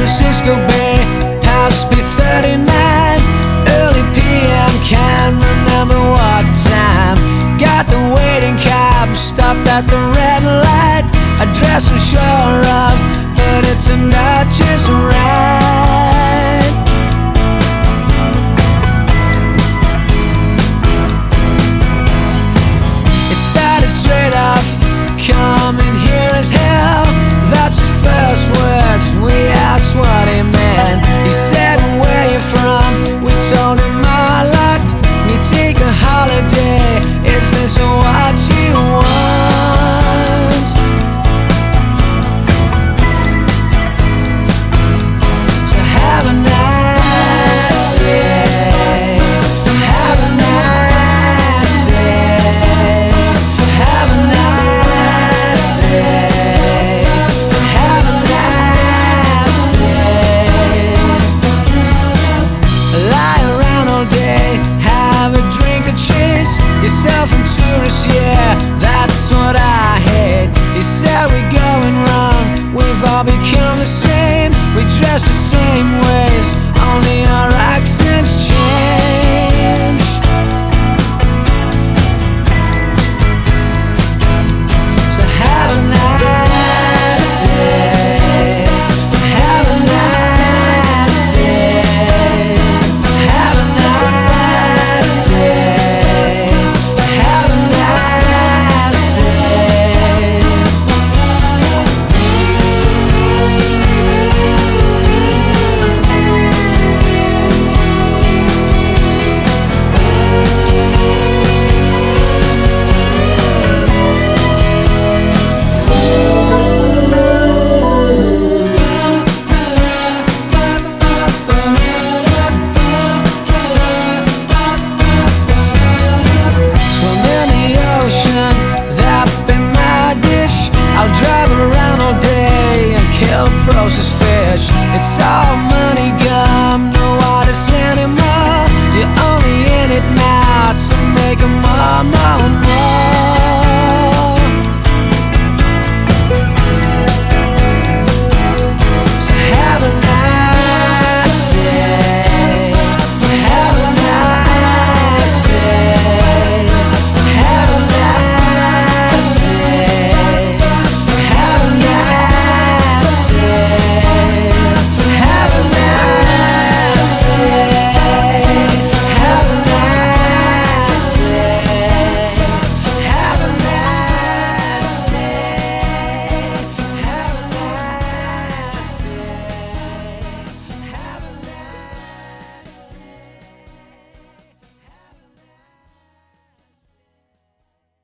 Francisco Bay, past B39, early PM, can't remember what time. Got the waiting cab, stopped at the red light. Address I'm sure of, but it turned out just right. It started straight off, coming here as hell. That's his first words, we asked what he meant. He said, where you from? We told him a lot. We take a holiday, is this what you want? So have a nice day, have a nice day, have a nice day, have a nice day. Lie around all day, have a drink to chase yourself and tourists, yeah, that's what I hate. He said we're going wrong, we've all become the same, we dress the same way.